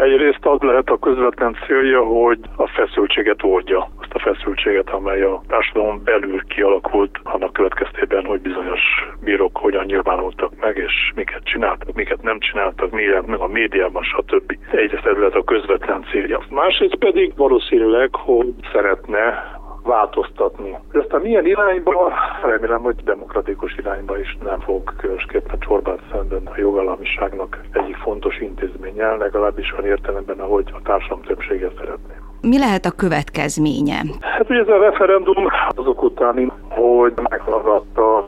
Egyrészt az lehet a közvetlen célja, hogy a feszültséget oldja. Azt a feszültséget, amely a társadalom belül kialakult annak következtében, hogy bizonyos bírók hogyan nyilvánultak meg, és miket csináltak, miket nem csináltak, mi jelent meg a médiában, stb. Egyrészt ez lehet a közvetlen célja. Másrészt pedig valószínűleg, hogy szeretne változtatni. Aztán milyen irányba? Remélem, hogy demokratikus irányba is nem fog különösképpen csorbát szemben a jogállamiságnak egyik fontos intézménnyel, legalábbis olyan értelemben, ahogy a társadalom többsége szeretné. Mi lehet a következménye? Hát ugye ez a referendum azok után, hogy meghallgatta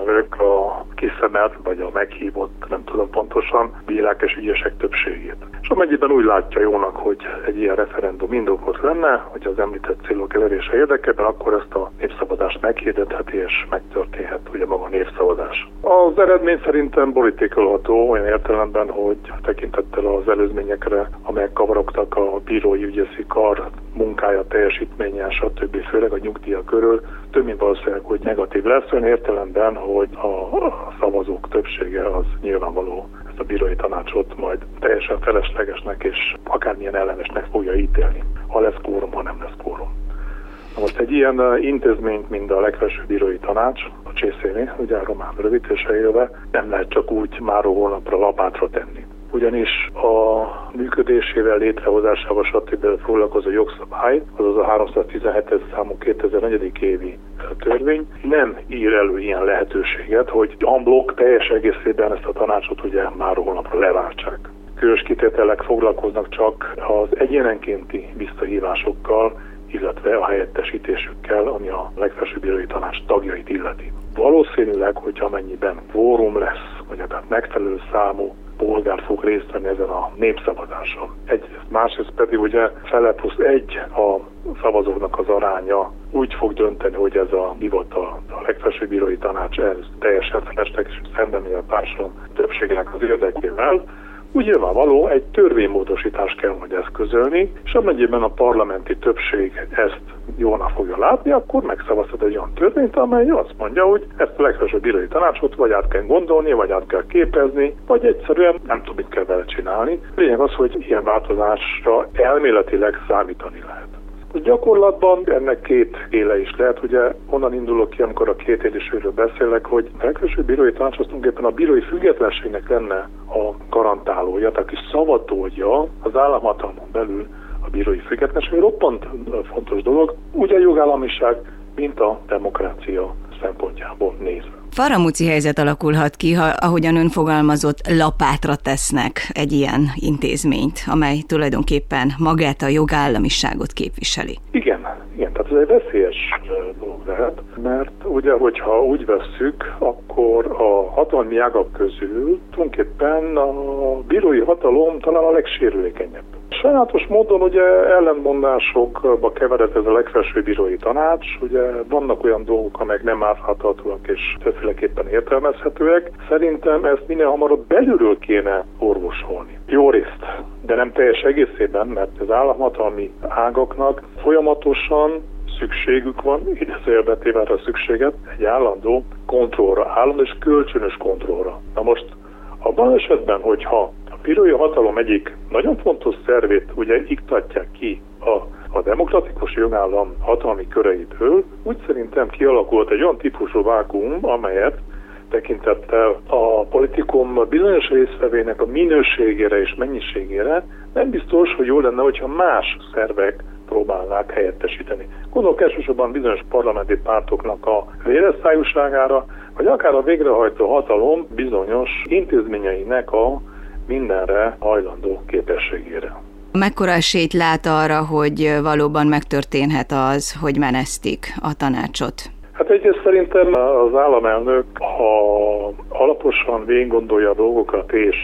a kiszemelt, vagy a meghívott, nem tudom pontosan, bírák és ügyesek többségét. És amennyiben úgy látja jónak, hogy egy ilyen referendum indokolt lenne, hogy az említett célok elérése érdekében, akkor ezt a népszavazást meghirdetheti és megtörténhet ugye maga a népszavazás. Az eredmény szerintem politikolható olyan értelemben, hogy tekintettel az előzményekre, amelyek kavarogtak a bírói ügyészi kar munkája, teljesítménye, stb. Főleg a nyugdíjak körül, több mint valószínűleg, hogy negatív lesz, olyan értelemben, hogy a szavazók többsége az nyilvánvaló ezt a bírói tanácsot majd teljesen feleslegesnek és akármilyen ellenesnek fogja ítélni, ha lesz kvórum, ha nem lesz kvórum. Na most egy ilyen intézményt, mint a legfelsőbb bírói tanács, a CSM, ugye a román rövidítése élve, nem lehet csak úgy máról holnapra lapátra tenni. Ugyanis a működésével, létrehozásával, stb. Foglalkozó jogszabály, azaz a 317 számú 2004. évi törvény nem ír elő ilyen lehetőséget, hogy en bloc teljes egészében ezt a tanácsot ugye már holnapra leváltsák. Különös kitételek foglalkoznak csak az egyénenkénti visszahívásokkal, illetve a helyettesítésükkel, ami a legfelsőbb bírói tanács tagjait illeti. Valószínűleg, hogy amennyiben kvórum lesz, vagy tehát megfelelő számú polgár fog részt venni ezen a népszavazáson. Másrészt pedig ugye fele plusz egy a szavazóknak az aránya úgy fog dönteni, hogy ez a hivatal, a legfelsőbb bírói tanács ez teljesen felesleges és szemben megy a társadalom többségének az érdekével. Úgy nyilvánvaló, egy törvénymódosítást kell majd eszközölni, és amennyiben a parlamenti többség ezt jónak fogja látni, akkor megszavazhat egy olyan törvényt, amely azt mondja, hogy ezt a legfelsőbb bírói tanácsot vagy át kell gondolni, vagy át kell képezni, vagy egyszerűen nem tudom, mit kell vele csinálni. Lényeg az, hogy ilyen változásra elméletileg számítani lehet. A gyakorlatban ennek két éle is lehet, ugye onnan indulok ki, amikor a kétélésűről beszélek, hogy a legfelsőbb bírói tanács azt tulajdonképpen a bírói függetlenségnek lenne a garantálója, tehát is szavatolja az államhatalmon belül a bírói függetlenség. Roppant fontos dolog, ugye a jogállamiság, mint a demokrácia szempontjából nézve. Faramúci helyzet alakulhat ki, ha ahogyan ön fogalmazott, lapátra tesznek egy ilyen intézményt, amely tulajdonképpen magát a jogállamiságot képviseli. Igen, tehát ez egy veszélyes dolog lehet, mert ugye, hogyha úgy vesszük, akkor a hatalmi ágak közül tulajdonképpen a bírói hatalom talán a legsérülékenyebb. Sajátos módon ugye ellentmondásokba keveredett ez a legfelsőbb bírói tanács, ugye vannak olyan dolgok, amelyek nem átláthatóak és többféleképpen értelmezhetőek. Szerintem ezt minél hamarabb belülről kéne orvosolni. Jó részt, de nem teljes egészében, mert az államhatalmi ágaknak folyamatosan szükségük van, idézőjelbe téve erre a szükséget, egy állandó kontrollra, állandó és kölcsönös kontrollra. Na most abban esetben, hogyha a bírói hatalom egyik nagyon fontos szervét ugye iktatják ki a demokratikus jogállam hatalmi köreiből, úgy szerintem kialakult egy olyan típusú vákuum, amelyet tekintettel a politikum bizonyos résztvevőinek a minőségére és mennyiségére nem biztos, hogy jó lenne, hogyha más szervek próbálnák helyettesíteni. Gondolok elsősorban bizonyos parlamenti pártoknak a véreszájúságára, vagy akár a végrehajtó hatalom bizonyos intézményeinek a mindenre hajlandó képességére. Mekkora esélyt lát arra, hogy valóban megtörténhet az, hogy menesztik a tanácsot? Hát egyrészt szerintem az államelnök, ha alaposan végiggondolja a dolgokat és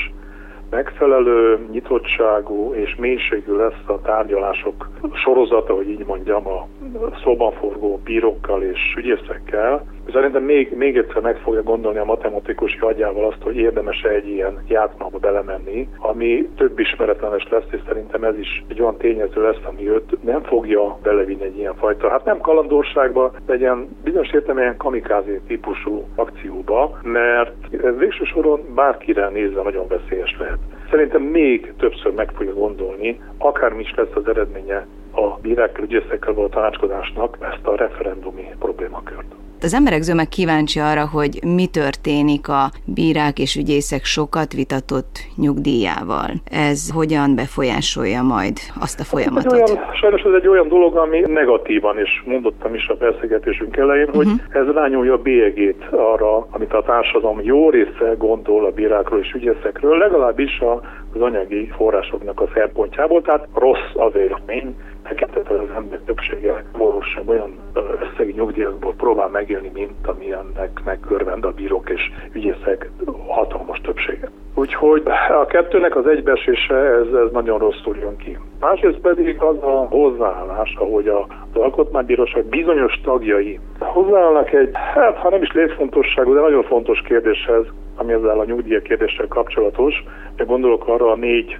megfelelő nyitottságú és mélységű lesz a tárgyalások sorozata, hogy így mondjam, a szóban forgó bírókkal és ügyészekkel. Szerintem még egyszer meg fogja gondolni a matematikus agyával azt, hogy érdemes egy ilyen játszmába belemenni, ami több ismeretlenes lesz, és szerintem ez is egy olyan tényező lesz, ami őt nem fogja belevinni egy ilyen fajta, hát nem kalandorságba, de egy ilyen bizonyos értelemben ilyen kamikáze típusú akcióba, mert ez végső soron bárkire nézve nagyon veszélyes lehet. szerintem még többször meg fogja gondolni, akármi is lesz az eredménye a bírákkal, ügyészekkel való tanácskozásnak, ezt a referendumi problémakört. Az emberek zöme kíváncsi arra, hogy mi történik a bírák és ügyészek sokat vitatott nyugdíjával. Ez hogyan befolyásolja majd azt a folyamatot? Sajnos ez egy olyan dolog, ami negatívan, és mondottam is a beszélgetésünk elején, hogy ez rányolja a bélyegét arra, amit a társadalom jó része gondol a bírákról és ügyészekről, legalábbis az anyagi forrásoknak a szempontjából, tehát rossz a vélemény, tekintettel az ember többsége valósan olyan összegi nyugdíjakból próbál megélni, mint amilyennek örvend a bírók és ügyészek hatalmas többsége. Úgyhogy a kettőnek az egybeesése, ez nagyon rosszul jön ki. Másrészt pedig az a hozzáállás, ahogy az Alkotmánybíróság bizonyos tagjai hozzáállnak egy, ha nem is létfontosságú, de nagyon fontos kérdéshez, ami ezzel a nyugdíj kérdéssel kapcsolatos. Én gondolok arra a négy,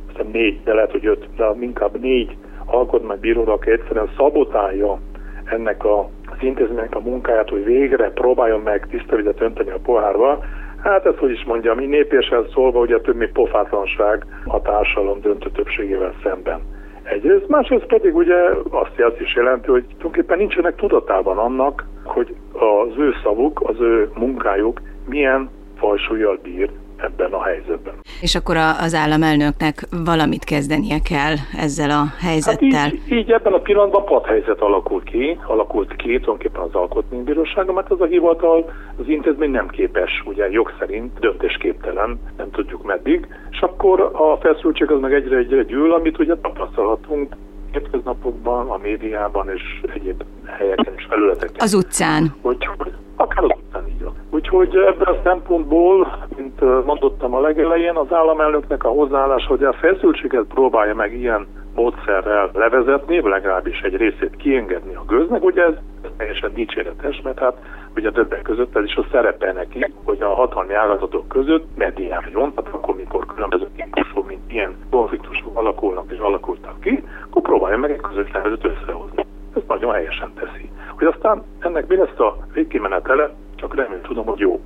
de lehet, hogy 5, de inkább 4 alkotmánybíróra, aki egyszerűen szabotálja ennek az intézménynek a munkáját, hogy végre próbáljon meg tiszta vizet önteni a pohárba. Hát ezt, hogy is mondjam, így népésen szólva, ugye több mint pofátlanság a társadalom döntő többségével szemben. Egyrészt, másrészt pedig ugye azt is jelenti, hogy tulajdonképpen nincsenek tudatában annak, hogy az ő szavuk, az ő munkájuk milyen fajsúllyal bír ebben a helyzetben. És akkor az államelnöknek valamit kezdenie kell ezzel a helyzettel? Hát így ebben a pillanatban padhelyzet alakult ki tulajdonképpen az Alkotmánybíróságon, mert ez a hivatal, az intézmény nem képes, ugye jog szerint döntésképtelen, nem tudjuk meddig, és akkor a feszültség az meg egyre gyűl, amit ugye tapasztalhatunk hétköznapokban, a médiában és egyéb helyeken és felületeken. Az utcán. Akár az utcán így van. Úgyhogy ebben a szempontból, mint mondottam a legelején, az államelnöknek a hozzáállása, hogy a feszültséget próbálja meg ilyen módszerrel levezetni, legalábbis egy részét kiengedni a gőznek, ugye ez teljesen dicséretes, mert hát ugye többek között ez is a szerepe neki, hogy a hatalmi ágazatok között mediáljon, tehát akkor, mikor különböző típusú, mint ilyen konfliktusok alakulnak és alakultak ki, akkor próbálja meg egy közös nevezőt összehozni. Ezt nagyon helyesen teszi. Hogy aztán ennek mi lesz a végkimenetele, csak remélem tudom, hogy jó.